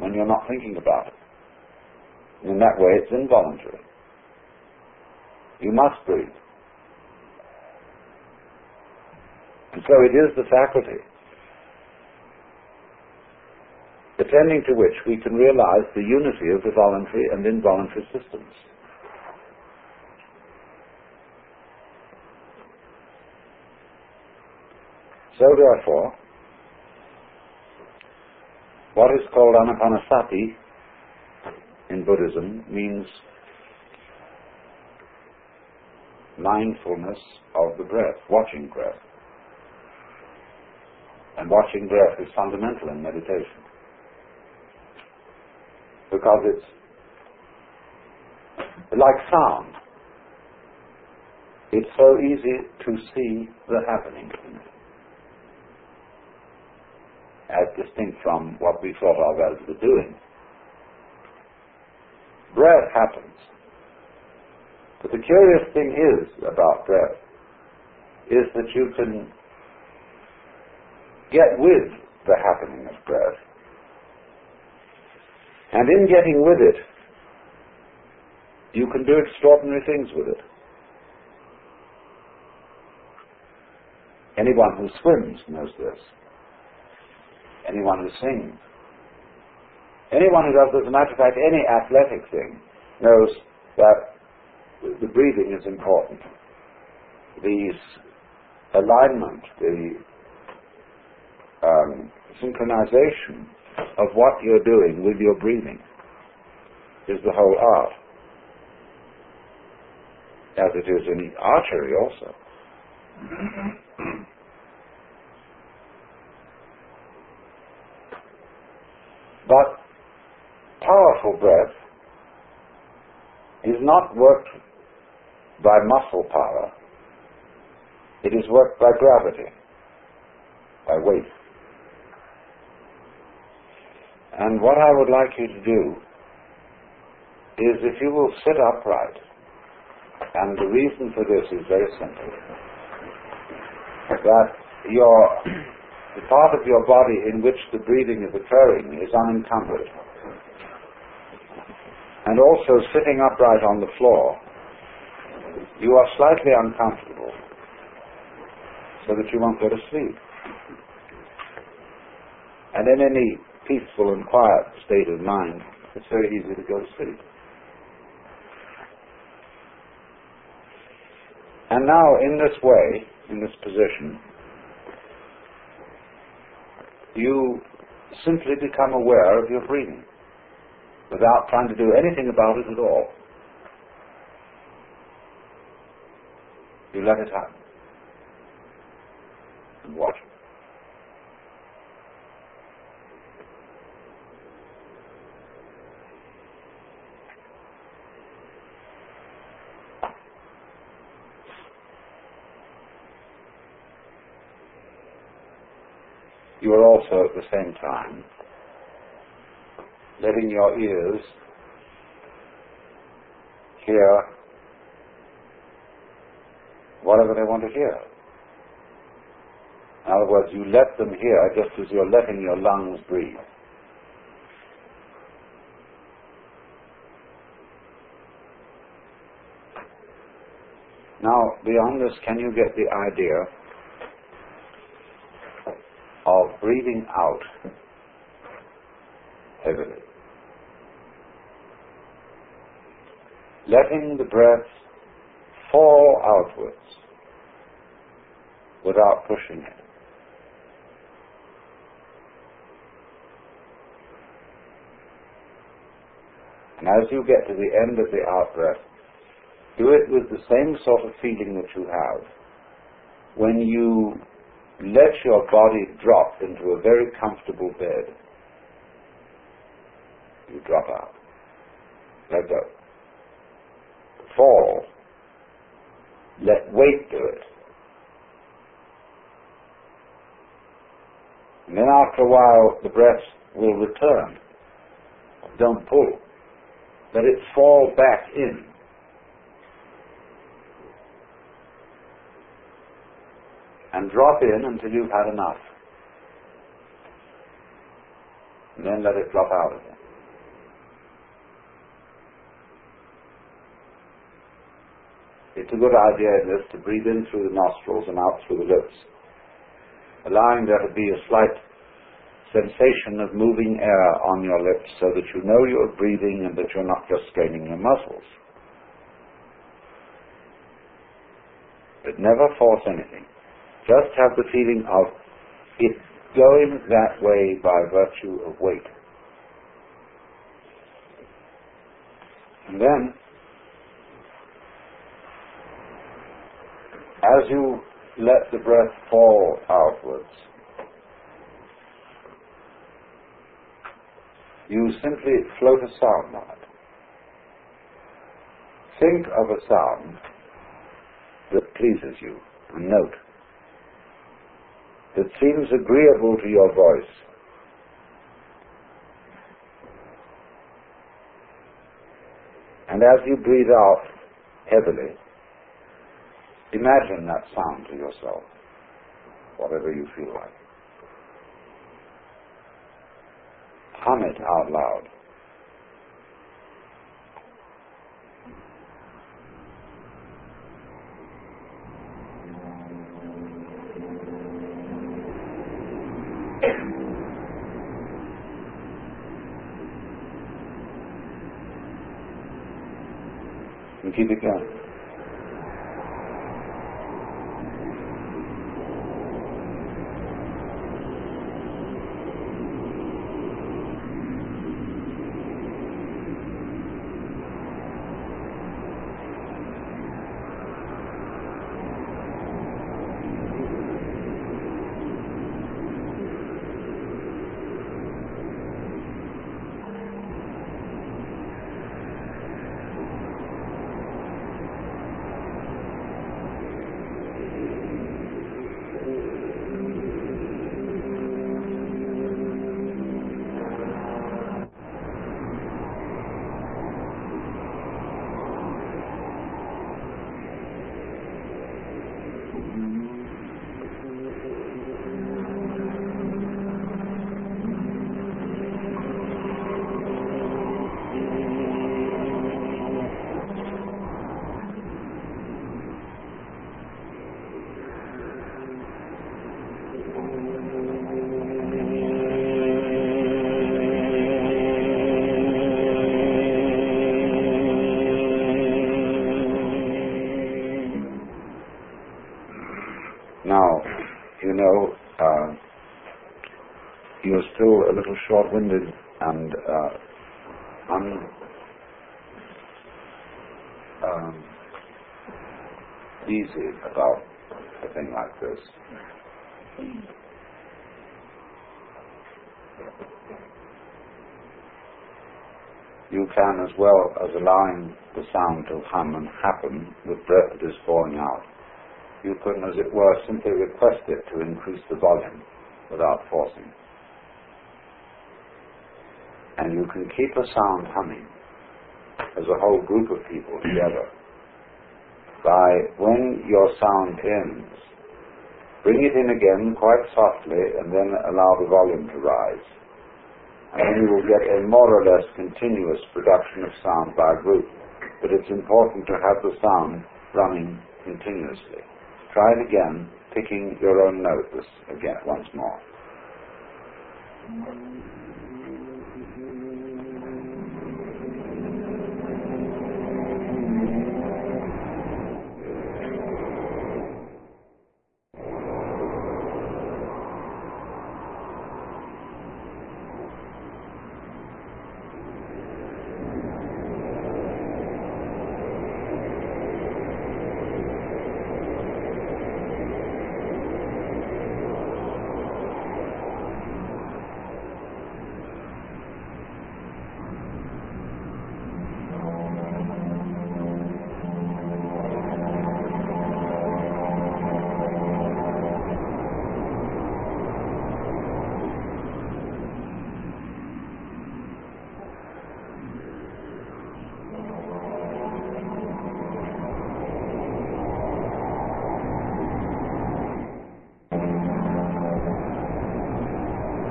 when you're not thinking about it. In that way, it's involuntary. You must breathe. And so it is the faculty attending to which we can realize the unity of the voluntary and involuntary systems. So therefore, what is called anapanasati in Buddhism means mindfulness of the breath, watching breath. And watching breath is fundamental in meditation, because it's like sound. It's so easy to see the happening in it, as distinct from what we thought of as the doing. Breath happens. But the curious thing is about breath is that you can get with the happening of breath, and in getting with it, you can do extraordinary things with it. Anyone who swims knows this. Anyone who sings. Anyone who does, as a matter of fact, any athletic thing knows that the breathing is important. The alignment, the synchronization of what you're doing with your breathing is the whole art, as it is in archery also. But powerful breath is not worked by muscle power. It is worked by gravity, by weight. And what I would like you to do is, if you will sit upright, and the reason for this is very simple, that the part of your body in which the breathing is occurring is unencumbered. And also, sitting upright on the floor, you are slightly uncomfortable, so that you won't go to sleep. And in any peaceful and quiet state of mind, it's very easy to go to sleep. And now, in this way, in this position, you simply become aware of your breathing without trying to do anything about it at all. You let it happen and watch it. You are also at the same time letting your ears hear whatever they want to hear. In other words, you let them hear just as you're letting your lungs breathe. Now, beyond this, can you get the idea of breathing out heavily? Letting the breath fall outwards without pushing it. And as you get to the end of the out-breath, do it with the same sort of feeling that you have when you let your body drop into a very comfortable bed. You drop out. Let go. Fall. Let weight do it. And then after a while, the breath will return. Don't pull. Let it fall back in. And drop in until you've had enough. and then let it drop out again. It's a good idea in this to breathe in through the nostrils and out through the lips, allowing there to be a slight sensation of moving air on your lips so that you know you're breathing and that you're not just straining your muscles. But never force anything. Just have the feeling of it going that way by virtue of weight. And then, as you let the breath fall outwards, you simply float a sound on it. Think of a sound that pleases you, a note that seems agreeable to your voice. And as you breathe out heavily, imagine that sound to yourself, whatever you feel like. Hum it out loud. And keep it going. Now, you know, you're still a little short-winded and easy about a thing like this. You can, as well as allowing the sound to hum and happen, the breath that is falling out, you can, as it were, simply request it to increase the volume without forcing. And you can keep a sound humming as a whole group of people together by, when your sound ends, bring it in again quite softly and then allow the volume to rise. And then you will get a more or less continuous production of sound by a group. But it's important to have the sound running continuously. Try it again, picking your own note again once more.